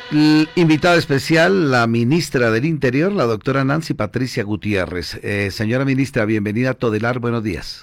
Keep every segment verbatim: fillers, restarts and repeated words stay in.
L- Invitada especial, la ministra del Interior, la doctora Nancy Patricia Gutiérrez. Eh, señora ministra, bienvenida a Todelar, buenos días.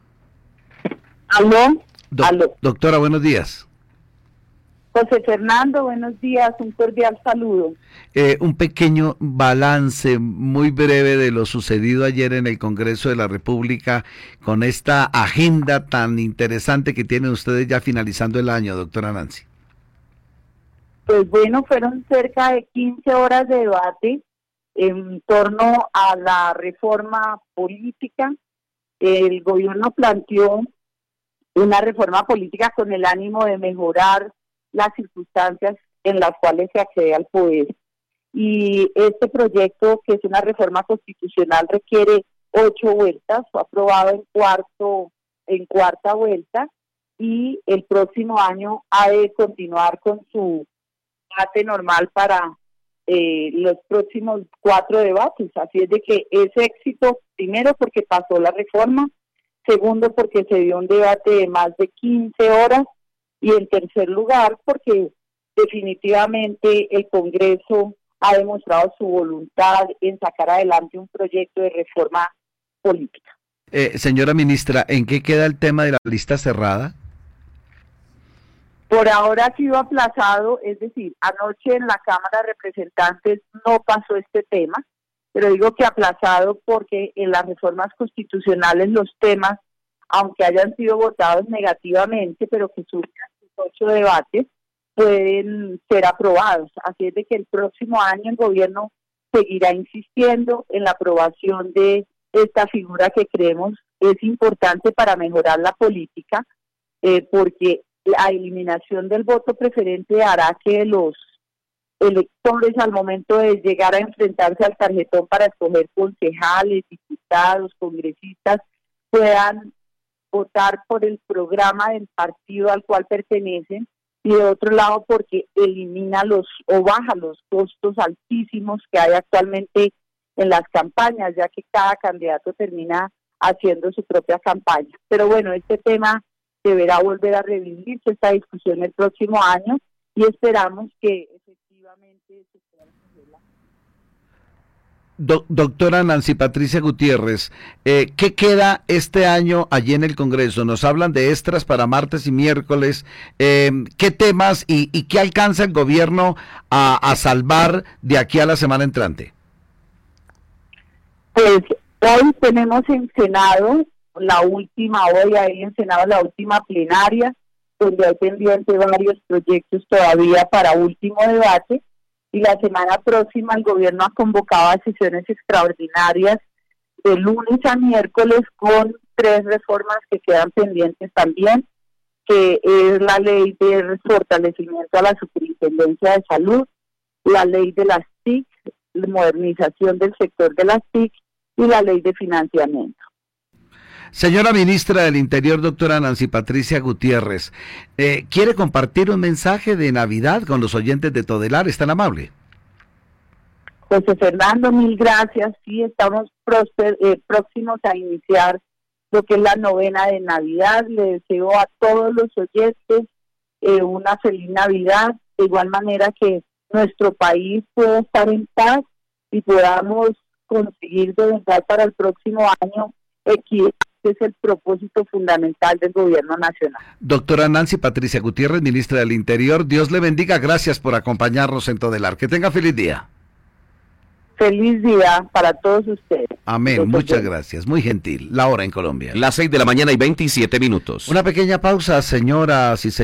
Aló, Doc- aló. Doctora, buenos días. José Fernando, buenos días, un cordial saludo. Eh, un pequeño balance muy breve de lo sucedido ayer en el Congreso de la República con esta agenda tan interesante que tienen ustedes ya finalizando el año, doctora Nancy. Pues bueno, fueron cerca de quince horas de debate en torno a la reforma política. El gobierno planteó una reforma política con el ánimo de mejorar las circunstancias en las cuales se accede al poder. Y este proyecto, que es una reforma constitucional, requiere ocho vueltas, fue aprobado en cuarto, en cuarta vuelta, y el próximo año ha de continuar con su debate normal para eh, los próximos cuatro debates. Así es de que es éxito, primero porque pasó la reforma, segundo porque se dio un debate de más de quince horas, y en tercer lugar porque definitivamente el Congreso ha demostrado su voluntad en sacar adelante un proyecto de reforma política. Eh, señora ministra, ¿en qué queda el tema de la lista cerrada? Por ahora ha sido aplazado, es decir, anoche en la Cámara de Representantes no pasó este tema, pero digo que aplazado porque en las reformas constitucionales los temas, aunque hayan sido votados negativamente, pero que surjan sus ocho debates, pueden ser aprobados. Así es de que el próximo año el gobierno seguirá insistiendo en la aprobación de esta figura que creemos es importante para mejorar la política, eh, porque la eliminación del voto preferente hará que los electores, al momento de llegar a enfrentarse al tarjetón para escoger concejales, diputados, congresistas, puedan votar por el programa del partido al cual pertenecen, y de otro lado porque elimina los o baja los costos altísimos que hay actualmente en las campañas, ya que cada candidato termina haciendo su propia campaña. Pero bueno, este tema deberá volver a revivirse, esta discusión el próximo año, y esperamos que efectivamente se pueda resolver. Do- doctora Nancy Patricia Gutiérrez, eh, ¿qué queda este año allí en el Congreso? Nos hablan de extras para martes y miércoles. Eh, ¿Qué temas y, y qué alcanza el gobierno a, a salvar de aquí a la semana entrante? Pues hoy tenemos en Senado la última, hoy hay en Senado la última plenaria, donde hay pendiente varios proyectos todavía para último debate, y la semana próxima el gobierno ha convocado a sesiones extraordinarias de lunes a miércoles con tres reformas que quedan pendientes también, que es la ley de fortalecimiento a la superintendencia de salud, la ley de las T I C, la modernización del sector de las T I C y la ley de financiamiento. Señora ministra del Interior, doctora Nancy Patricia Gutiérrez, eh, ¿quiere compartir un mensaje de Navidad con los oyentes de Todelar? ¿Es tan amable? José Fernando, mil gracias. Sí, estamos prósper, eh, próximos a iniciar lo que es la novena de Navidad. Le deseo a todos los oyentes eh, una feliz Navidad, de igual manera que nuestro país pueda estar en paz y podamos conseguir de verdad para el próximo año equidad, que es el propósito fundamental del gobierno nacional. Doctora Nancy Patricia Gutiérrez, ministra del Interior, Dios le bendiga, gracias por acompañarnos en Todelar. Que tenga feliz día. Feliz día para todos ustedes. Amén, Los muchas oyentes. gracias, muy gentil. La hora en Colombia. Las seis de la mañana y veintisiete minutos. Una pequeña pausa, señoras y señores.